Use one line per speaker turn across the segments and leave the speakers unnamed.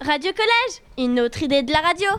Radio Collège, une autre idée de la radio.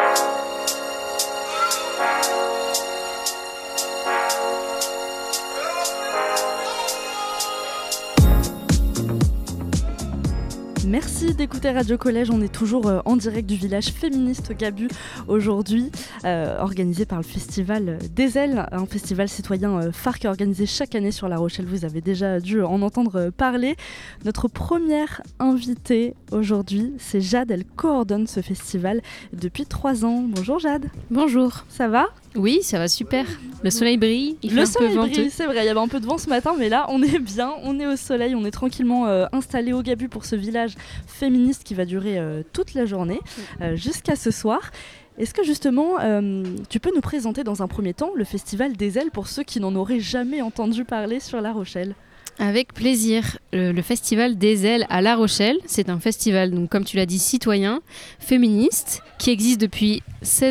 Merci d'écouter Radio Collège, on est toujours en direct du village féministe Gabu aujourd'hui, organisé par le festival des Ailes, un festival citoyen phare qui est organisé chaque année sur La Rochelle, vous avez déjà dû en entendre parler. Notre première invitée aujourd'hui, c'est Jade, elle coordonne ce festival depuis 3 ans. Bonjour Jade.
Bonjour.
Ça va ?
Oui, ça va super. Le soleil brille, il fait un peu venteux.
Brille, c'est vrai, il y avait un peu de vent ce matin, mais là on est bien, on est au soleil, on est tranquillement installé au Gabu pour ce village féministe qui va durer toute la journée jusqu'à ce soir. Est-ce que justement tu peux nous présenter dans un premier temps le Festival des Ailes pour ceux qui n'en auraient jamais entendu parler sur La Rochelle ?
Avec plaisir. Le Festival des Ailes à La Rochelle, c'est un festival, donc, comme tu l'as dit, citoyen, féministe, qui existe depuis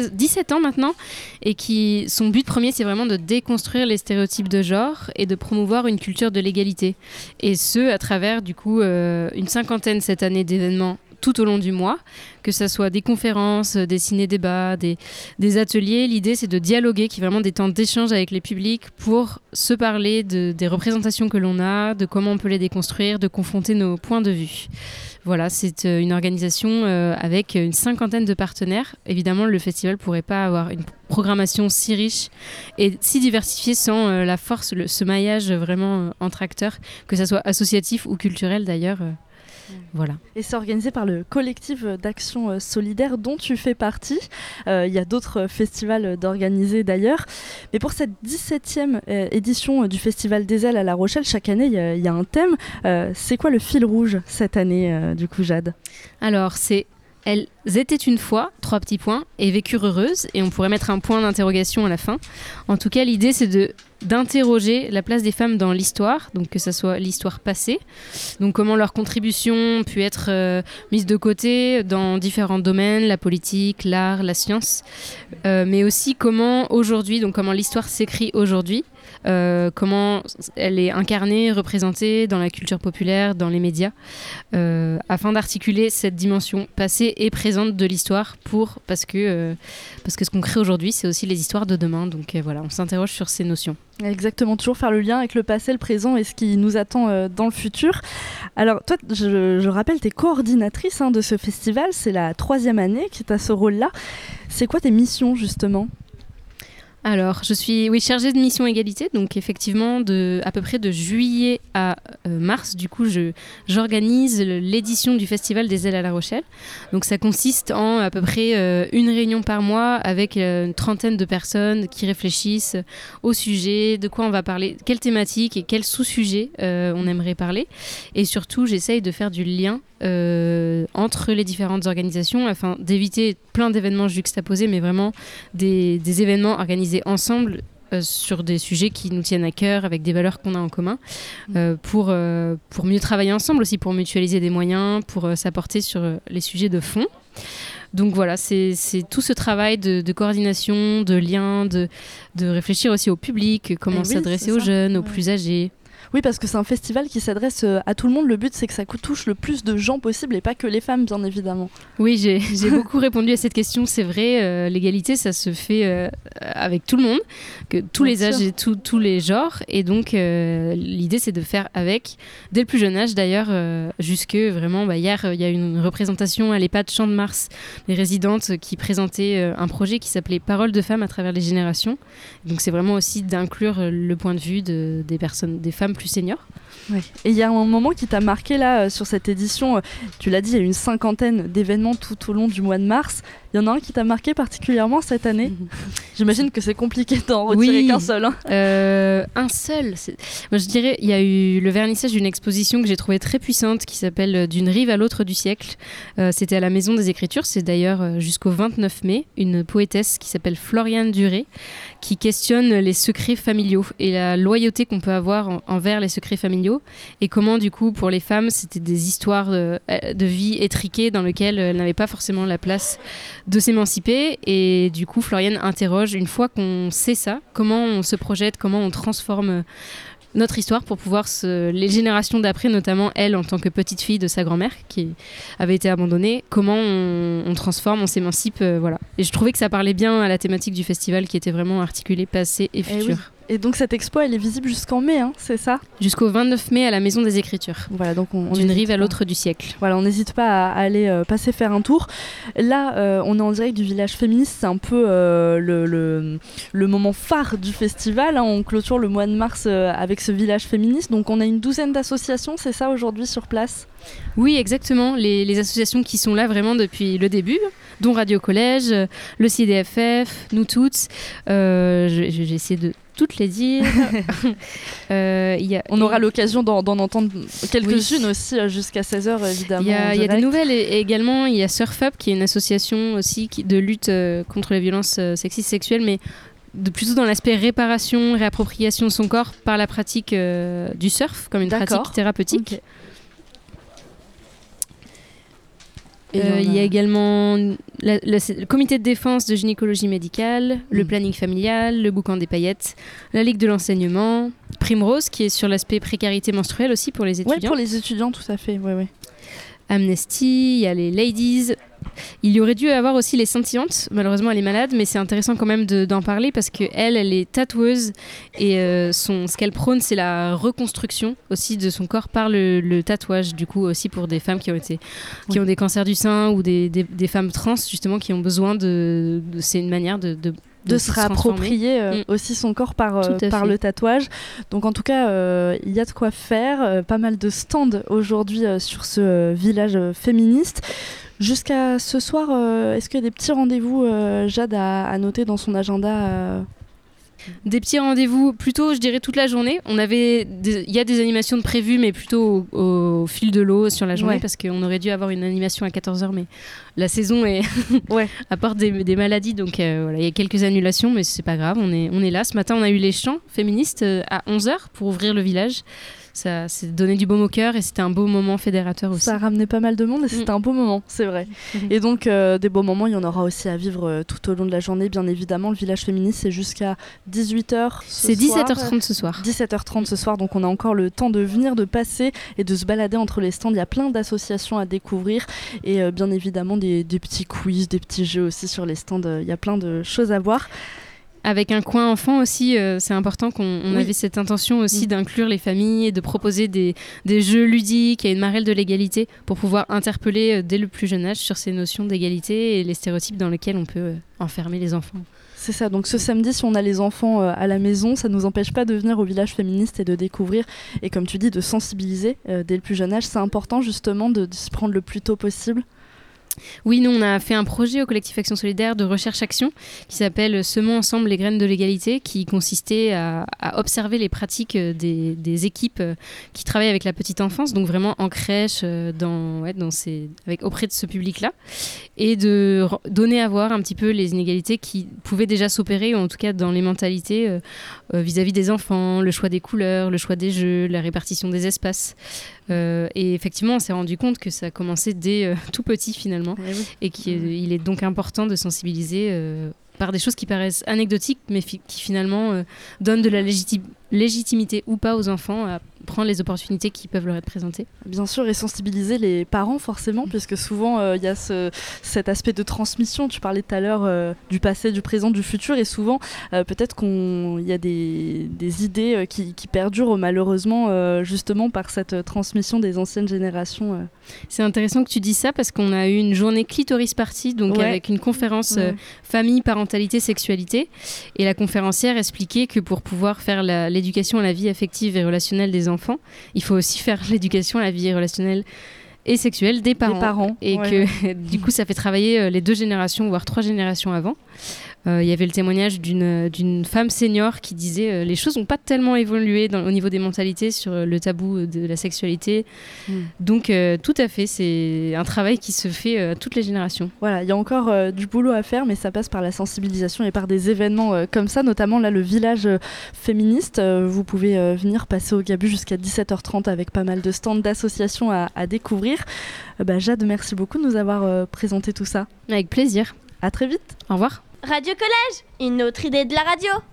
17 ans maintenant, et son but premier, c'est vraiment de déconstruire les stéréotypes de genre et de promouvoir une culture de l'égalité. Et ce, à travers, du coup, une 50aine cette année d'événements tout au long du mois, que ce soit des conférences, des ciné-débats, des ateliers. L'idée, c'est de dialoguer, qu'il y ait vraiment des temps d'échange avec les publics pour se parler des représentations que l'on a, de comment on peut les déconstruire, de confronter nos points de vue. Voilà, c'est une organisation avec une 50aine de partenaires. Évidemment, le festival ne pourrait pas avoir une programmation si riche et si diversifiée sans la force, ce maillage vraiment entre acteurs, que ce soit associatif ou culturel d'ailleurs. Voilà.
Et c'est organisé par le collectif d'action solidaire dont tu fais partie. Il y a d'autres festivals d'organiser d'ailleurs. Mais pour cette 17e édition du Festival des Ailes à La Rochelle, chaque année il y a un thème. C'est quoi le fil rouge cette année du coup, Jade ?
Alors c'est elles étaient une fois, 3 petits points, et vécurent heureuses, et on pourrait mettre un point d'interrogation à la fin. En tout cas, l'idée, c'est d'interroger la place des femmes dans l'histoire, donc que ce soit l'histoire passée, donc comment leur contribution pu être mise de côté dans différents domaines, la politique, l'art, la science, mais aussi comment aujourd'hui, donc comment l'histoire s'écrit aujourd'hui, comment elle est incarnée, représentée dans la culture populaire, dans les médias, afin d'articuler cette dimension passée et présente de l'histoire parce que ce qu'on crée aujourd'hui, c'est aussi les histoires de demain. Donc voilà, on s'interroge sur ces notions.
Exactement, toujours faire le lien avec le passé, le présent et ce qui nous attend dans le futur. Alors toi, je rappelle, tu es coordinatrice de ce festival, c'est la 3e année que tu as ce rôle-là. C'est quoi tes missions justement ?
Alors, je suis chargée de mission égalité, donc effectivement, à peu près de juillet à mars, du coup, j'organise l'édition du Festival des Ailes à La Rochelle. Donc, ça consiste en à peu près une réunion par mois avec une 30aine de personnes qui réfléchissent au sujet, de quoi on va parler, quelle thématique et quels sous-sujets on aimerait parler. Et surtout, j'essaye de faire du lien entre les différentes organisations afin d'éviter plein d'événements juxtaposés, mais vraiment des événements organisés ensemble sur des sujets qui nous tiennent à cœur, avec des valeurs qu'on a en commun, pour mieux travailler ensemble aussi, pour mutualiser des moyens, pour s'apporter sur les sujets de fond. Donc voilà, c'est tout ce travail de coordination, de lien, de réfléchir aussi au public, comment s'adresser aux jeunes, aux plus âgés.
Oui, parce que c'est un festival qui s'adresse à tout le monde. Le but, c'est que ça touche le plus de gens possible et pas que les femmes, bien évidemment.
Oui, j'ai beaucoup répondu à cette question. C'est vrai, l'égalité, ça se fait avec tout le monde, que tous les âges et tous les genres. Et donc, l'idée, c'est de faire avec, dès le plus jeune âge d'ailleurs, jusque vraiment, hier, il y a eu une représentation à l'EHPAD Champ de Mars, des résidentes qui présentaient un projet qui s'appelait Paroles de femmes à travers les générations. Donc, c'est vraiment aussi d'inclure le point de vue des femmes plus seniors.
Ouais. Et il y a un moment qui t'a marqué là sur cette édition, tu l'as dit, il y a eu une 50aine d'événements tout au long du mois de mars. Il y en a un qui t'a marqué particulièrement cette année ? J'imagine que c'est compliqué d'en retirer qu'un seul.
Un seul. Moi, je dirais, il y a eu le vernissage d'une exposition que j'ai trouvée très puissante qui s'appelle D'une rive à l'autre du siècle. C'était à la Maison des Écritures. C'est d'ailleurs jusqu'au 29 mai, une poétesse qui s'appelle Floriane Duré qui questionne les secrets familiaux et la loyauté qu'on peut avoir envers les secrets familiaux et comment, du coup, pour les femmes, c'était des histoires de vie étriquées dans lesquelles elles n'avaient pas forcément la place de s'émanciper. Et du coup, Floriane interroge, une fois qu'on sait ça, comment on se projette, comment on transforme notre histoire pour pouvoir les générations d'après, notamment elle en tant que petite fille de sa grand-mère qui avait été abandonnée, comment on transforme, on s'émancipe, voilà. Et je trouvais que ça parlait bien à la thématique du festival qui était vraiment articulée passé et futur.
Et donc cette expo, elle est visible jusqu'en mai, hein, c'est ça ?
Jusqu'au 29 mai à la Maison des Écritures.
Voilà, donc
d'une rive à l'autre du siècle.
Voilà, on n'hésite pas à aller passer faire un tour. Là, on est en direct du village féministe, c'est un peu le moment phare du festival. Hein. On clôture le mois de mars avec ce village féministe. Donc on a une douzaine d'associations, c'est ça aujourd'hui sur place ?
Oui, exactement. Les associations qui sont là vraiment depuis le début, dont Radio Collège, le CDFF, nous toutes. J'ai essayé de toutes les dire.
On aura l'occasion d'en entendre quelques-unes aussi jusqu'à 16h évidemment.
Il y a des nouvelles et également il y a Surf Up qui est une association aussi de lutte contre les violences sexistes sexuelles, mais plutôt dans l'aspect réparation, réappropriation de son corps par la pratique du surf comme une pratique thérapeutique. Okay. Il y a également le comité de défense de gynécologie médicale, le planning familial, le boucan des paillettes, la ligue de l'enseignement, Primrose qui est sur l'aspect précarité menstruelle aussi pour les étudiants.
Oui, pour les étudiants, tout à fait. Ouais.
Amnesty, il y a les Ladies. Il y aurait dû avoir aussi les Scintillantes. Malheureusement, elle est malade, mais c'est intéressant quand même d'en parler parce qu'elle est tatoueuse et ce qu'elle prône, c'est la reconstruction aussi de son corps par le tatouage. Du coup, aussi pour des femmes qui ont des cancers du sein ou des femmes trans, justement, qui ont besoin c'est une manière de se
réapproprier aussi son corps par le tatouage. Donc en tout cas, il y a de quoi faire. Pas mal de stands aujourd'hui sur ce village féministe. Jusqu'à ce soir, est-ce qu'il y a des petits rendez-vous, Jade, à noter dans son agenda
Des petits rendez-vous plutôt, je dirais, toute la journée. Il y a des animations de prévues, mais plutôt au fil de l'eau sur la journée, parce qu'on aurait dû avoir une animation à 14h, mais la saison est apporte des maladies, donc il y a quelques annulations, mais c'est pas grave, on est là. Ce matin, on a eu les chants féministes à 11h pour ouvrir le village. Ça s'est donné du baume au cœur et c'était un beau moment fédérateur aussi.
Ça a ramené pas mal de monde et c'était un beau moment, c'est vrai. Et donc des beaux moments, il y en aura aussi à vivre tout au long de la journée, bien évidemment. Le village féministe, c'est jusqu'à 18h
C'est 17h30 ce soir.
17h30 ce soir, donc on a encore le temps de venir, de passer et de se balader entre les stands. Il y a plein d'associations à découvrir et bien évidemment des petits quiz, des petits jeux aussi sur les stands. Il y a plein de choses à voir.
Avec un coin enfant aussi, c'est important qu'on avait cette intention aussi d'inclure les familles et de proposer des jeux ludiques et une marelle de l'égalité pour pouvoir interpeller dès le plus jeune âge sur ces notions d'égalité et les stéréotypes dans lesquels on peut enfermer les enfants.
C'est ça, donc ce samedi, si on a les enfants à la maison, ça ne nous empêche pas de venir au village féministe et de découvrir, et comme tu dis, de sensibiliser dès le plus jeune âge. C'est important justement de s'y prendre le plus tôt possible.
Oui, nous on a fait un projet au collectif Action Solidaire de recherche-action qui s'appelle Semons ensemble les graines de l'égalité, qui consistait à observer les pratiques des équipes qui travaillent avec la petite enfance, donc vraiment en crèche, auprès de ce public-là, et de donner à voir un petit peu les inégalités qui pouvaient déjà s'opérer, ou en tout cas dans les mentalités vis-à-vis des enfants, le choix des couleurs, le choix des jeux, la répartition des espaces. Et effectivement, on s'est rendu compte que ça commençait dès tout petit finalement, et qu'il est donc important de sensibiliser par des choses qui paraissent anecdotiques, mais qui finalement donnent de la légitimité ou pas aux enfants à prendre les opportunités qui peuvent leur être présentées. Bien
sûr, et sensibiliser les parents forcément, puisque souvent il y a cet aspect de transmission. Tu parlais tout à l'heure du passé, du présent, du futur, et souvent peut-être qu'il y a des idées qui perdurent malheureusement justement par cette transmission des anciennes générations.
C'est intéressant que tu dises ça parce qu'on a eu une journée clitoris party, donc avec une conférence famille, parentalité, sexualité, et la conférencière expliquait que pour pouvoir faire l'éducation à la vie affective et relationnelle des enfants, il faut aussi faire l'éducation à la vie relationnelle et sexuelle des parents. Et que du coup ça fait travailler les 2 générations, voire 3 générations avant. Il y avait le témoignage d'une femme senior qui disait les choses n'ont pas tellement évolué au niveau des mentalités sur le tabou de la sexualité. Donc tout à fait, c'est un travail qui se fait à toutes les générations.
Voilà, il y a encore du boulot à faire, mais ça passe par la sensibilisation et par des événements comme ça, notamment là le village féministe. Vous pouvez venir passer au Gabu jusqu'à 17h30 avec pas mal de stands d'associations à découvrir. Jade, merci beaucoup de nous avoir présenté tout ça.
Avec plaisir.
À très vite.
Au revoir.
Radio Collège, une autre idée de la radio.